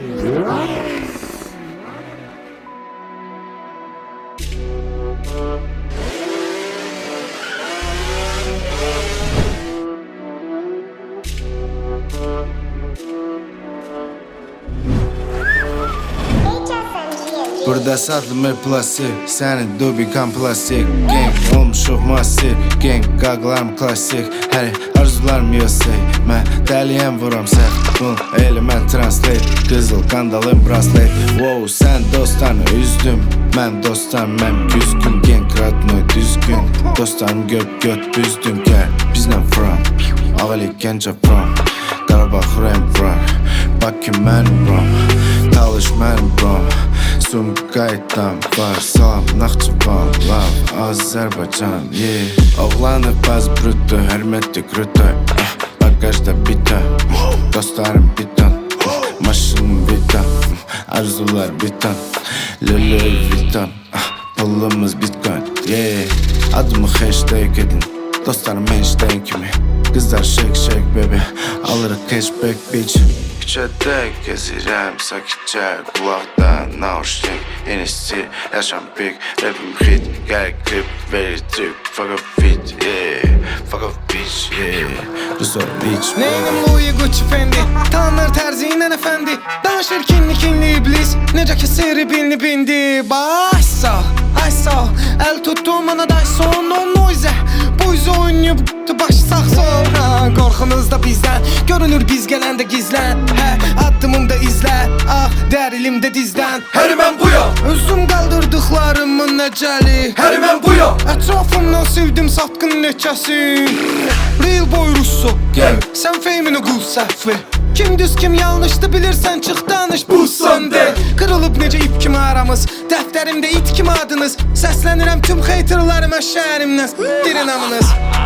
Burada satılmır plastik, səni dubikan plastik. Gang olmuşuq masir, gang qaqlarım klasik. Hər arzularım yosey, mən dəliyəm vuram səhv. Bun element translate, qızıl qandalım braslate. Wow, sən dostlarını üzdüm, mən dostlarım, mən güzgün. Gang radnoy düzgün, dostlarım göt büzdüm. Gəl bizlə from, ağalik gəncə from Qarabağ rem from, Bakı mənim brom, Talış mənim brom. Sumqayıtdan var, salam Naxçıvan, lav, Azərbaycan, yeah. Oğlanı baz brütü, hörmətli krütü, bagajda bita, dostlarım bitan, maşınım bitan, arzular bitan, Louis Vuitton, pulumuz bitcoin, yeah. Adımı hashtag edin, dostlarım hashtag kimi. Kızlar shake baby, alırıq cashback bitch. Küçədə gezirəm sakitcə, qulaqda naushnik, yeni stil, yaşam big, rapim hit, gəl klip, verir trip, fuck off fit, yeah, fuck off bitch, yeah, Ruso bitch. Neynim Louis Gucci Fendi, tanır terziyle efendi, danışır kinli iblis, necə ki seri bindi, baş sağ, ay sağ, el tuttum ana da son noise, bu yüzü oynayıb baş sağ sol. Korkunuz da bizden, görünür biz gelende gizlen. Addımımda izle, ah derilimde dizden. Her mən buyam, Özüm qaldırdıqlarımın əcəli. her mən buyam. Ətrafımdan sevdim satqın neçəsi. Real boy Russo, Gel. sen feymini qul səhvi. Kim düz kim yanlışdı bilirsen çıx danış, bu səndə. Kırılıp necə ip kimi aramız, dəftərimdə it kimi adınız. Səslənirəm tüm haterlarıma şəhərimdən, dirin amınız.